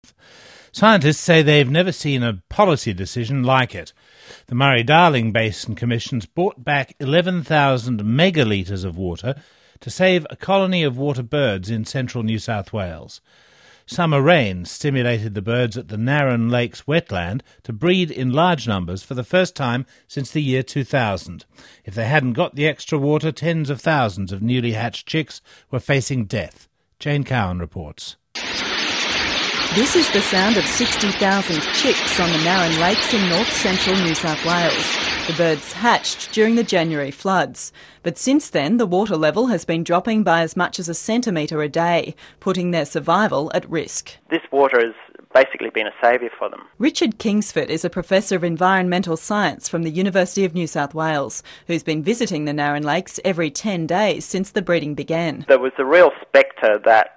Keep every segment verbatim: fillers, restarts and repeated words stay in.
Scientists say they've never seen a policy decision like it. The Murray-Darling Basin Commission's bought back eleven thousand megalitres of water to save a colony of water birds in central New South Wales. Summer rain stimulated the birds at the Narran Lakes wetland to breed in large numbers for the first time since the year two thousand. If they hadn't got the extra water, tens of thousands of newly hatched chicks were facing death. Jane Cowan reports. This is the sound of sixty thousand chicks on the Narran Lakes in north-central New South Wales. The birds hatched during the January floods. But since then, the water level has been dropping by as much as a centimetre a day, putting their survival at risk. This water has basically been a saviour for them. Richard Kingsford is a professor of environmental science from the University of New South Wales, who's been visiting the Narran Lakes every ten days since the breeding began. There was a real spectre that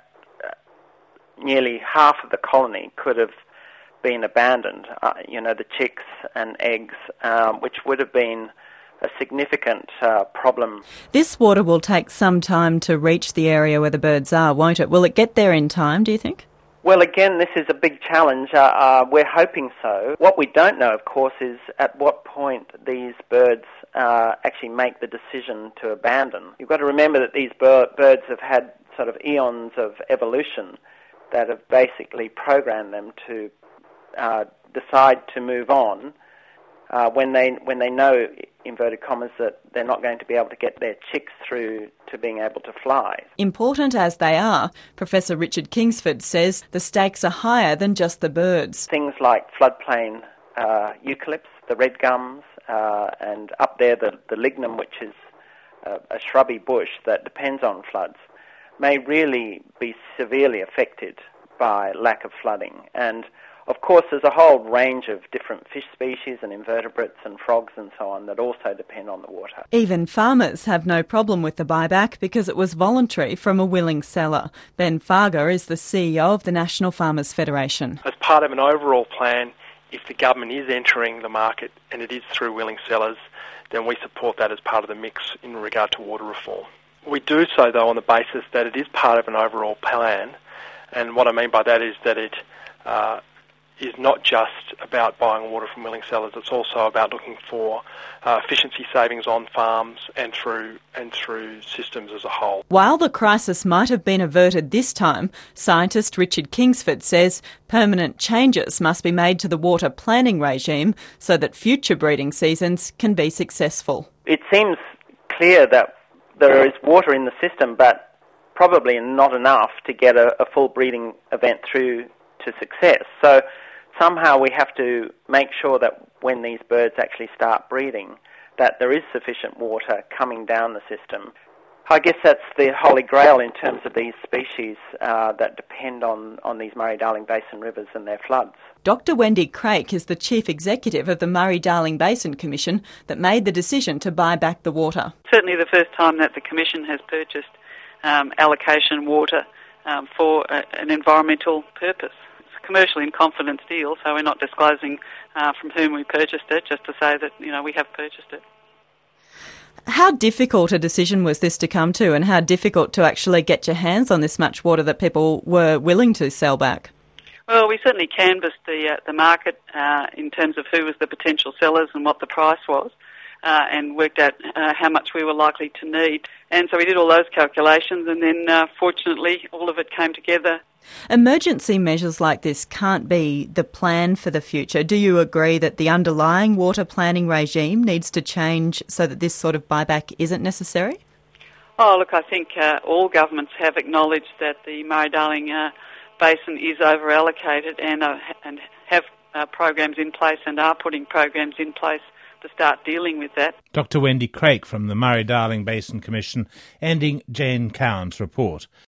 nearly half of the colony could have been abandoned, uh, you know, the chicks and eggs, um, which would have been a significant uh, problem. This water will take some time to reach the area where the birds are, won't it? Will it get there in time, do you think? Well, again, this is a big challenge. Uh, uh, we're hoping so. What we don't know, of course, is at what point these birds uh, actually make the decision to abandon. You've got to remember that these bir- birds have had sort of eons of evolution that have basically programmed them to uh, decide to move on uh, when they when they know, inverted commas, that they're not going to be able to get their chicks through to being able to fly. Important as they are, Professor Richard Kingsford says the stakes are higher than just the birds. Things like floodplain uh, eucalypts, the red gums, uh, and up there the, the lignum, which is a, a shrubby bush that depends on floods, may really be severely affected by lack of flooding. And of course there's a whole range of different fish species and invertebrates and frogs and so on that also depend on the water. Even farmers have no problem with the buyback because it was voluntary from a willing seller. Ben Farger is the C E O of the National Farmers Federation. As part of an overall plan, if the government is entering the market and it is through willing sellers, then we support that as part of the mix in regard to water reform. We do so, though, on the basis that it is part of an overall plan, and what I mean by that is that it uh, is not just about buying water from willing sellers, it's also about looking for uh, efficiency savings on farms and through and through systems as a whole. While the crisis might have been averted this time, scientist Richard Kingsford says permanent changes must be made to the water planning regime so that future breeding seasons can be successful. It seems clear that there is water in the system, but probably not enough to get a, a full breeding event through to success. So somehow we have to make sure that when these birds actually start breeding, that there is sufficient water coming down the system. I guess that's the holy grail in terms of these species uh, that depend on, on these Murray-Darling Basin rivers and their floods. Doctor Wendy Craik is the Chief Executive of the Murray-Darling Basin Commission that made the decision to buy back the water. Certainly the first time that the Commission has purchased um, allocation water um, for a, an environmental purpose. It's a commercial in confidence deal, so we're not disclosing uh, from whom we purchased it, just to say that, you know, we have purchased it. How difficult a decision was this to come to, and how difficult to actually get your hands on this much water that people were willing to sell back? Well, we certainly canvassed the uh, the market uh, in terms of who was the potential sellers and what the price was, uh, and worked out uh, how much we were likely to need. And so we did all those calculations, and then uh, fortunately all of it came together. Emergency measures like this can't be the plan for the future. Do you agree that the underlying water planning regime needs to change so that this sort of buyback isn't necessary? Oh, look, I think uh, all governments have acknowledged that the Murray-Darling uh, Basin is over-allocated and, uh, and have uh, programs in place and are putting programs in place to start dealing with that. Doctor Wendy Craik from the Murray-Darling Basin Commission, ending Jane Cowan's report.